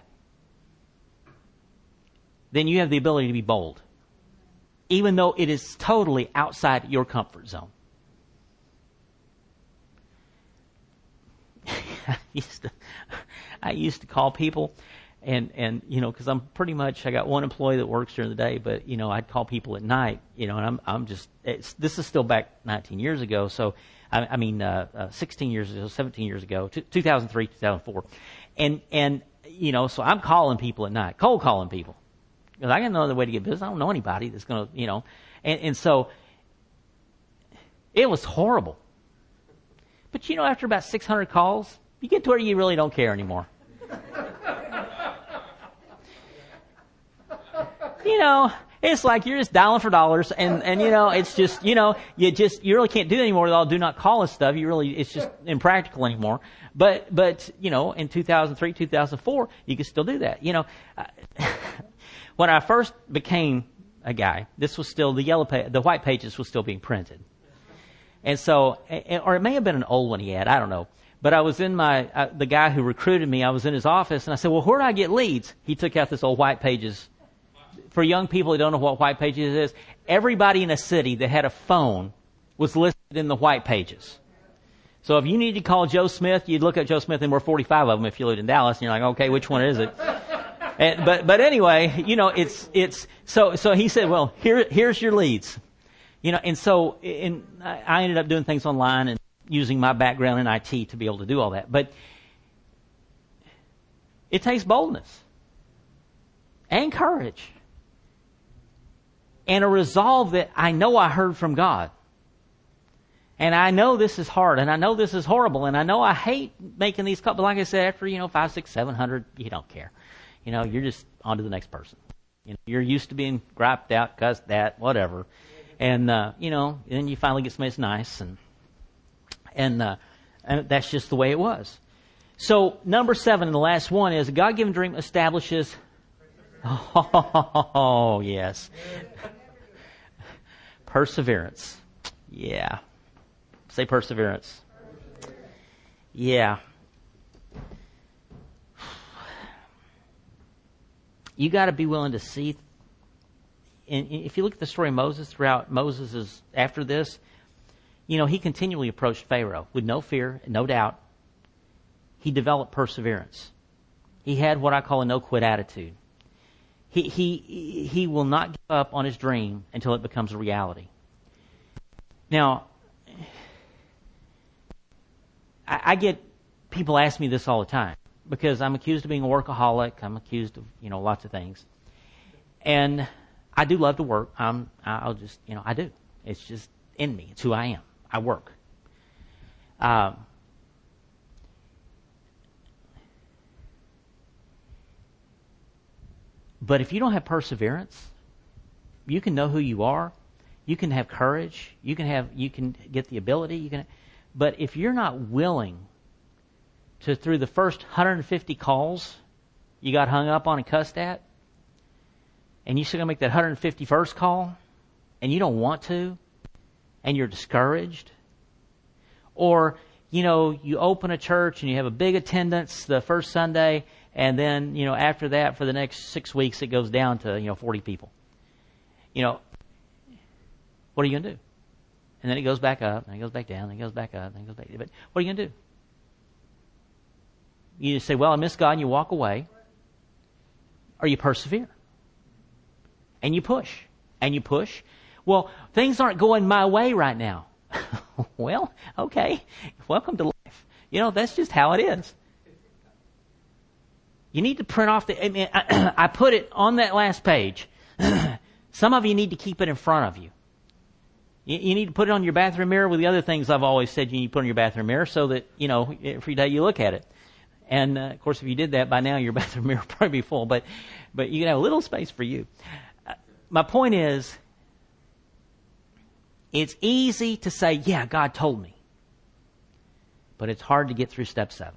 S1: Then you have the ability to be bold, even though it is totally outside your comfort zone. I used to, I used to call people, and and you know, because I'm pretty much I got one employee that works during the day, but you know, I'd call people at night, you know, and I'm I'm just it's, this is still back nineteen years ago, so I, I mean uh, uh, sixteen years ago, seventeen years ago, two thousand three, two thousand four, and and you know, so I'm calling people at night, cold calling people, because I got no other way to get business. I don't know anybody that's gonna, you know, and and so it was horrible. But you know, after about six hundred calls, you get to where you really don't care anymore. You know, it's like you're just dialing for dollars, and, and you know, it's just, you know, you just, you really can't do anymore with all do not call and stuff. You really, it's just impractical anymore. But, but, you know, in two thousand three, two thousand four, you could still do that. You know, when I first became a guy, this was still, the yellow page, the white pages was still being printed. And so, or it may have been an old one he had, I don't know. But I was in my, uh, the guy who recruited me, I was in his office, and I said, well, where do I get leads? He took out this old White Pages. For young people who don't know what White Pages is, everybody in a city that had a phone was listed in the White Pages. So if you need to call Joe Smith, you'd look at Joe Smith, and we're forty-five of them if you lived in Dallas, and you're like, okay, which one is it? And, but but anyway, you know, it's it's so so he said, well, here here's your leads, you know, and so and I ended up doing things online and using my background in I T to be able to do all that. But it takes boldness and courage and a resolve that I know I heard from God. And I know this is hard, and I know this is horrible, and I know I hate making these calls. But like I said, after, you know, five, six, seven hundred, you don't care. You know, you're just on to the next person. You know, you're used to being griped out, cussed at, whatever. And, uh, you know, then you finally get somebody that's nice, and and, uh, and that's just the way it was. So, number seven, and the last one, is a God-given dream establishes... Oh, yes. Perseverance. Yeah. Say perseverance. Yeah. You got to be willing to see. And if you look at the story of Moses, throughout Moses' after this, you know, he continually approached Pharaoh with no fear, no doubt. He developed perseverance. He had what I call a no-quit attitude. He he he will not give up on his dream until it becomes a reality. Now, I, I get people ask me this all the time because I'm accused of being a workaholic. I'm accused of, you know, lots of things. And I do love to work. I'm, I'll just, you know, I do. It's just in me. It's who I am. I work. Um, but if you don't have perseverance, you can know who you are. You can have courage. You can have, you can get the ability. You can, but if you're not willing to, through the first one hundred fifty calls you got hung up on and cussed at, and you're still going to make that one hundred fifty-first call, and you don't want to, and you're discouraged, or, you know, you open a church and you have a big attendance the first Sunday, and then, you know, after that, for the next six weeks, it goes down to, you know, forty people. You know, what are you going to do? And then it goes back up, and it goes back down, and it goes back up, and it goes back down. But what are you going to do? You just say, well, I miss God, and you walk away. Or you persevere. And you push. And you push. Well, things aren't going my way right now. Well, okay. Welcome to life. You know, that's just how it is. You need to print off the... I mean, I, I put it on that last page. Some of you need to keep it in front of you. you. You need to put it on your bathroom mirror with the other things I've always said you need to put on your bathroom mirror so that, you know, every day you look at it. And, uh, of course, if you did that, by now your bathroom mirror would probably be full. But, but you can have a little space for you. Uh, my point is, it's easy to say, yeah, God told me. But it's hard to get through step seven.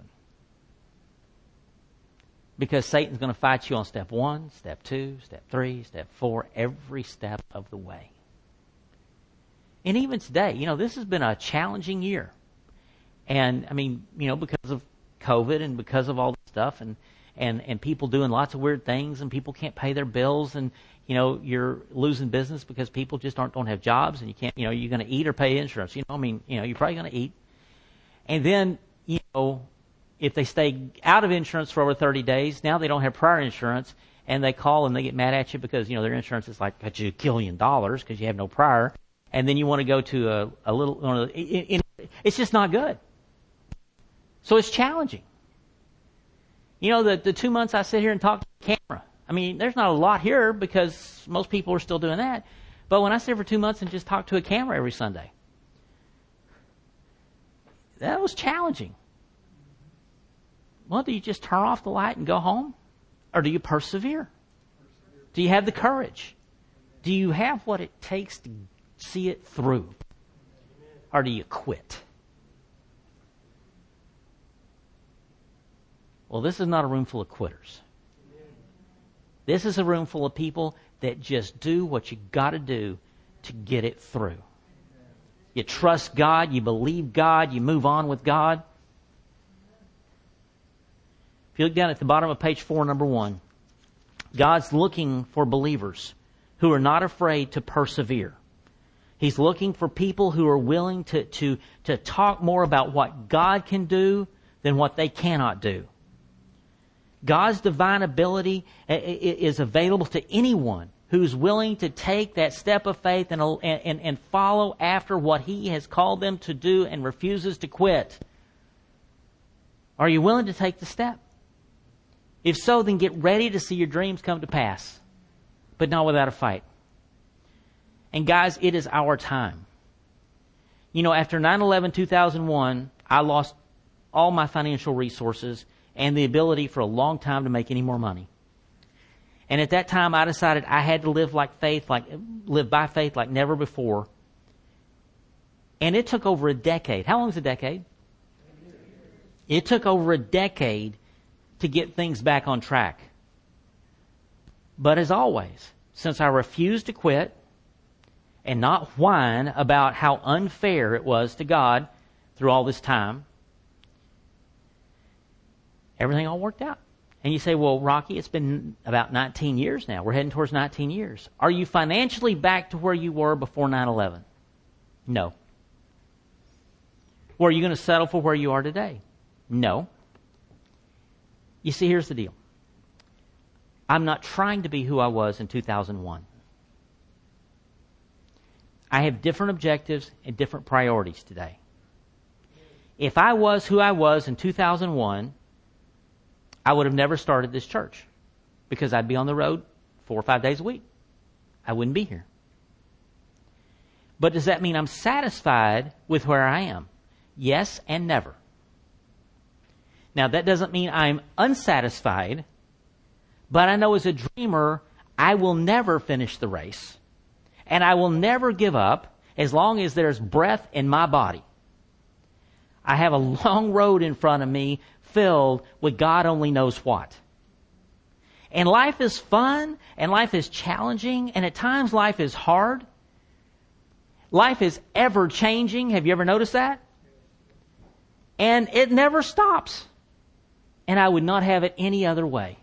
S1: Because Satan's going to fight you on step one, step two, step three, step four, every step of the way. And even today, you know, this has been a challenging year. And, I mean, you know, because of COVID and because of all this stuff and, and, and people doing lots of weird things and people can't pay their bills and, you know, you're losing business because people just aren't, don't have jobs and you can't, you know, you're going to eat or pay insurance. You know, I mean, you know, you're probably going to eat. And then, you know, if they stay out of insurance for over thirty days, now they don't have prior insurance and they call and they get mad at you because, you know, their insurance is like a jillion dollars because you have no prior. And then you want to go to a, a little, it's just not good. So it's challenging. You know, the, the two months I sit here and talk to the camera, I mean, there's not a lot here because most people are still doing that. But when I sit for two months and just talk to a camera every Sunday, that was challenging. Well, do you just turn off the light and go home? Or do you persevere? Do you have the courage? Do you have what it takes to see it through? Or do you quit? Well, this is not a room full of quitters. This is a room full of people that just do what you got to do to get it through. You trust God. You believe God. You move on with God. If you look down at the bottom of page four, number one, God's looking for believers who are not afraid to persevere. He's looking for people who are willing to, to, to talk more about what God can do than what they cannot do. God's divine ability is available to anyone who's willing to take that step of faith and, and, and follow after what He has called them to do and refuses to quit. Are you willing to take the step? If so, then get ready to see your dreams come to pass, but not without a fight. And guys, it is our time. You know, after nine eleven two thousand one, I lost all my financial resources and the ability for a long time to make any more money. And at that time, I decided I had to live like faith, like live by faith like never before. And it took over a decade. How long is a decade? It took over a decade to get things back on track. But as always, since I refused to quit and not whine about how unfair it was to God through all this time, everything all worked out. And you say, well, Rocky, it's been about nineteen years now. We're heading towards nineteen years. Are you financially back to where you were before nine eleven? No. Well, are you going to settle for where you are today? No. You see, here's the deal. I'm not trying to be who I was in two thousand one. I have different objectives and different priorities today. If I was who I was in two thousand one, I would have never started this church because I'd be on the road four or five days a week. I wouldn't be here. But does that mean I'm satisfied with where I am? Yes and never. Now, that doesn't mean I'm unsatisfied, but I know as a dreamer, I will never finish the race, and I will never give up as long as there's breath in my body. I have a long road in front of me filled with God only knows what. And life is fun, and life is challenging, and at times life is hard. Life is ever changing. Have you ever noticed that? And it never stops. And I would not have it any other way.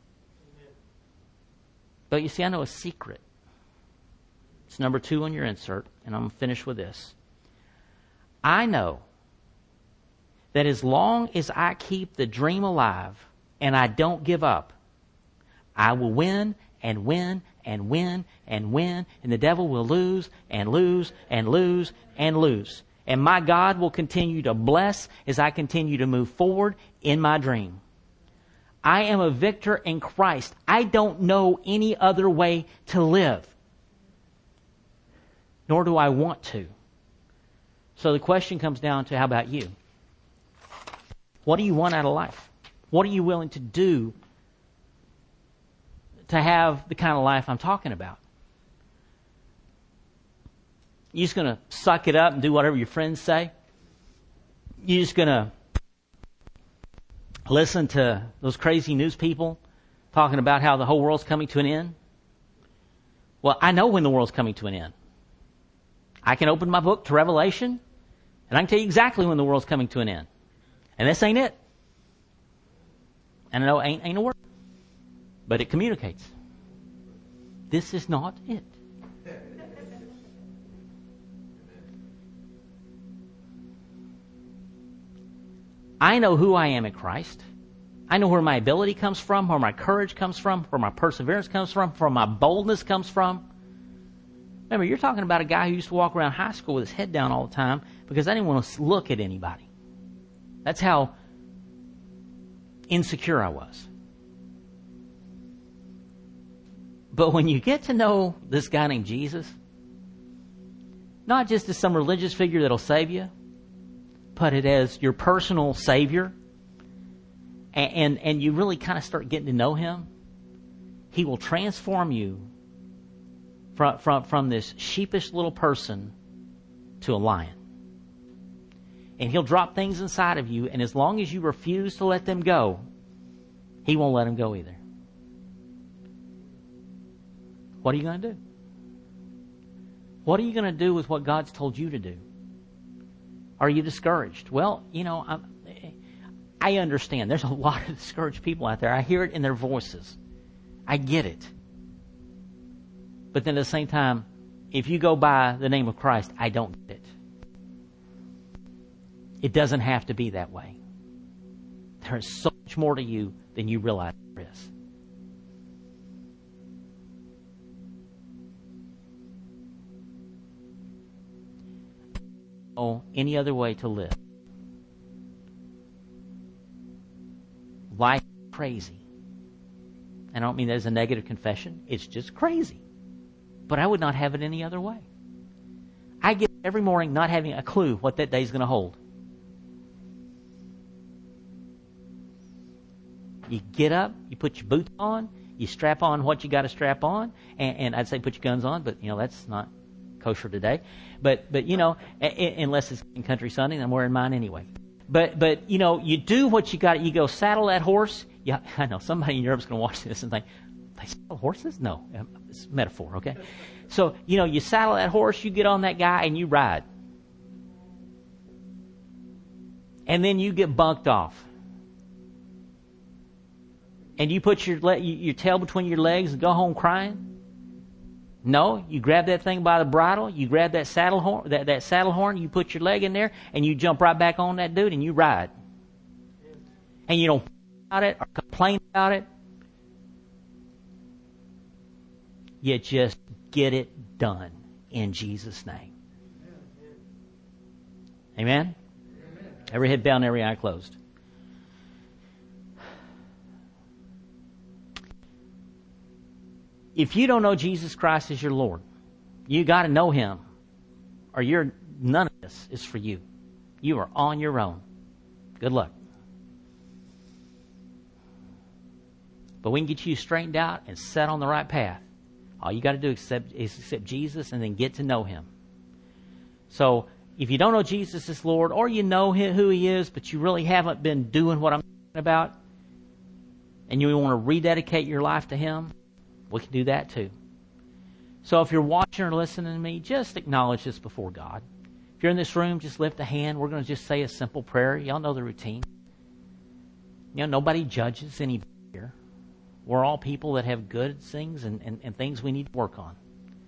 S1: But you see, I know a secret. It's number two on your insert, and I'm going to finish with this. I know that as long as I keep the dream alive and I don't give up, I will win and win and win and win, and the devil will lose and lose and lose and lose. And my God will continue to bless as I continue to move forward in my dream. I am a victor in Christ. I don't know any other way to live. Nor do I want to. So the question comes down to, how about you? What do you want out of life? What are you willing to do to have the kind of life I'm talking about? You just going to suck it up and do whatever your friends say? You just going to listen to those crazy news people talking about how the whole world's coming to an end? Well, I know when the world's coming to an end. I can open my book to Revelation, and I can tell you exactly when the world's coming to an end. And this ain't it. And I know it ain't, ain't a word, but it communicates. This is not it. I know who I am in Christ. I know where my ability comes from, where my courage comes from, where my perseverance comes from, where my boldness comes from. Remember, you're talking about a guy who used to walk around high school with his head down all the time because I didn't want to look at anybody. That's how insecure I was. But when you get to know this guy named Jesus, not just as some religious figure that'll save you, but it as your personal Savior, and, and, and you really kind of start getting to know Him, He will transform you from, from, from this sheepish little person to a lion. And He'll drop things inside of you, and as long as you refuse to let them go, He won't let them go either. What are you going to do? What are you going to do with what God's told you to do? Are you discouraged? Well, you know, I'm, I understand. There's a lot of discouraged people out there. I hear it in their voices. I get it. But then at the same time, if you go by the name of Christ, I don't get it. It doesn't have to be that way. There is so much more to you than you realize there is. Oh, any other way to live. Life is crazy. And I don't mean that as a negative confession. It's just crazy. But I would not have it any other way. I get up every morning not having a clue what that day is going to hold. You get up, you put your boots on, you strap on what you got to strap on, and, and I'd say put your guns on, but you know that's not kosher today. But but you know, a, a, unless it's in Country Sunday, I'm wearing mine anyway. But but you know, you do what you got. You go saddle that horse. Yeah, I know somebody in Europe's going to watch this and think, they saddle horses? No, it's a metaphor. Okay, so you know, you saddle that horse, you get on that guy, and you ride, and then you get bunked off. And you put your le- your tail between your legs and go home crying? No, you grab that thing by the bridle, you grab that saddle horn, that, that saddle horn, you put your leg in there, and you jump right back on that dude and you ride. And you don't about it or complain about it. You just get it done in Jesus' name. Amen? Every head bowed and every eye closed. If you don't know Jesus Christ as your Lord, you got to know Him, or you're none of this is for you. You are on your own. Good luck. But we can get you straightened out and set on the right path. All you got to do is accept, is accept Jesus and then get to know Him. So if you don't know Jesus as Lord, or you know who He is, but you really haven't been doing what I'm talking about, and you want to rededicate your life to Him, we can do that too. So if you're watching or listening to me, just acknowledge this before God. If you're in this room, just lift a hand. We're going to just say a simple prayer. Y'all know the routine. You know, nobody judges anybody here. We're all people that have good things and, and, and things we need to work on.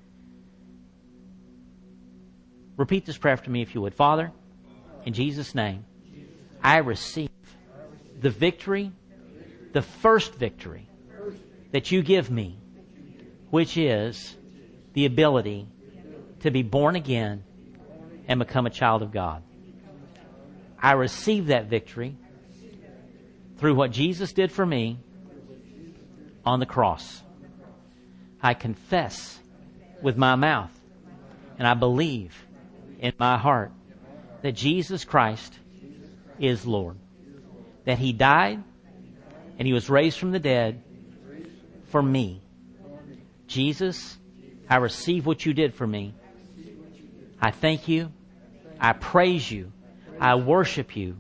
S1: Repeat this prayer after me if you would. Father, in Jesus' name, I receive the victory, the first victory that you give me, which is the ability to be born again and become a child of God. I receive that victory through what Jesus did for me on the cross. I confess with my mouth and I believe in my heart that Jesus Christ is Lord. That He died and He was raised from the dead for me. Jesus, I receive what you did for me. I thank you. I praise you. I worship you.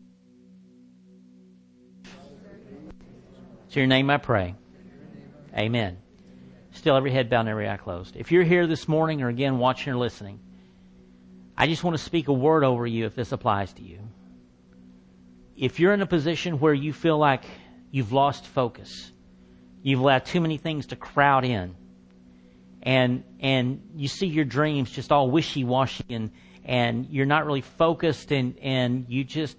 S1: It's in your name I pray. Amen. Still every head bowed and every eye closed. If you're here this morning or again watching or listening, I just want to speak a word over you if this applies to you. If you're in a position where you feel like you've lost focus, you've allowed too many things to crowd in, and and you see your dreams just all wishy-washy, and, and you're not really focused, and, and you just,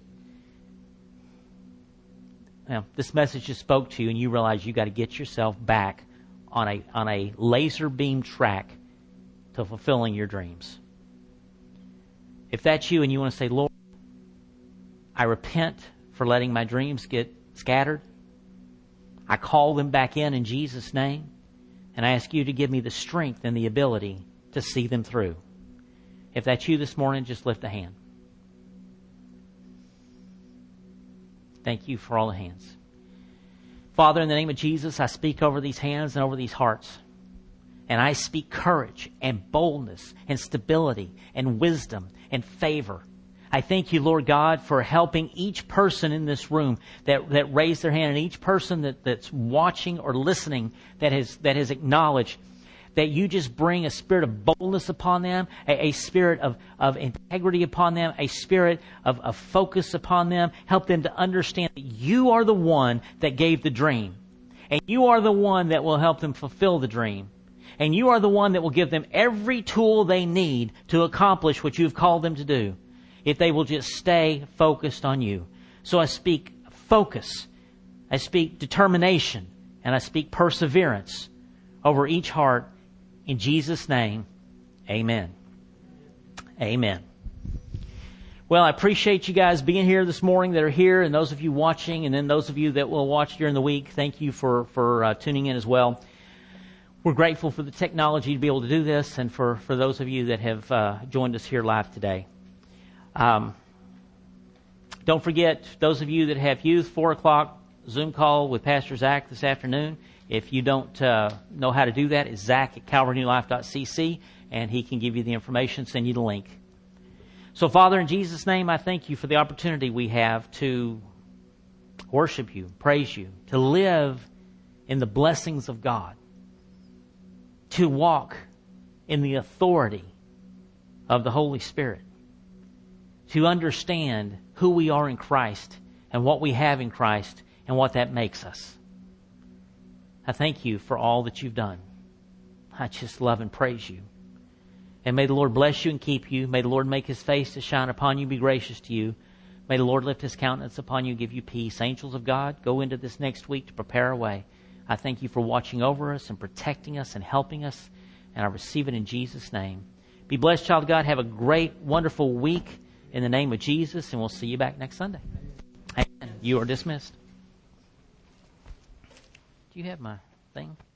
S1: well, this message just spoke to you, and you realize you got to get yourself back on a on a laser beam track to fulfilling your dreams. If that's you and you want to say, Lord, I repent for letting my dreams get scattered. I call them back in in Jesus' name. And I ask you to give me the strength and the ability to see them through. If that's you this morning, just lift a hand. Thank you for all the hands. Father, in the name of Jesus, I speak over these hands and over these hearts. And I speak courage and boldness and stability and wisdom and favor. I thank you, Lord God, for helping each person in this room that, that raised their hand, and each person that, that's watching or listening that has, that has acknowledged that you just bring a spirit of boldness upon them, a, a spirit of, of integrity upon them, a spirit of, of focus upon them. Help them to understand that you are the one that gave the dream. And you are the one that will help them fulfill the dream. And you are the one that will give them every tool they need to accomplish what you've called them to do, if they will just stay focused on you. So I speak focus, I speak determination, and I speak perseverance over each heart. In Jesus' name, amen. Amen. Well, I appreciate you guys being here this morning that are here, and those of you watching, and then those of you that will watch during the week. Thank you for, for uh, tuning in as well. We're grateful for the technology to be able to do this, and for, for those of you that have uh, joined us here live today. Um, don't forget, those of you that have youth, four o'clock Zoom call with Pastor Zach this afternoon. If you don't uh, know how to do that, it's Zach at calvary new life dot c c, and he can give you the information, send you the link. So, Father, in Jesus' name, I thank you for the opportunity we have to worship you, praise you, to live in the blessings of God, to walk in the authority of the Holy Spirit, to understand who we are in Christ and what we have in Christ and what that makes us. I thank you for all that you've done. I just love and praise you. And may the Lord bless you and keep you. May the Lord make His face to shine upon you, be gracious to you. May the Lord lift His countenance upon you, give you peace. Angels of God, go into this next week to prepare a way. I thank you for watching over us and protecting us and helping us. And I receive it in Jesus' name. Be blessed, child of God. Have a great, wonderful week in the name of Jesus. And we'll see you back next Sunday. Amen. You are dismissed. Do you have my thing?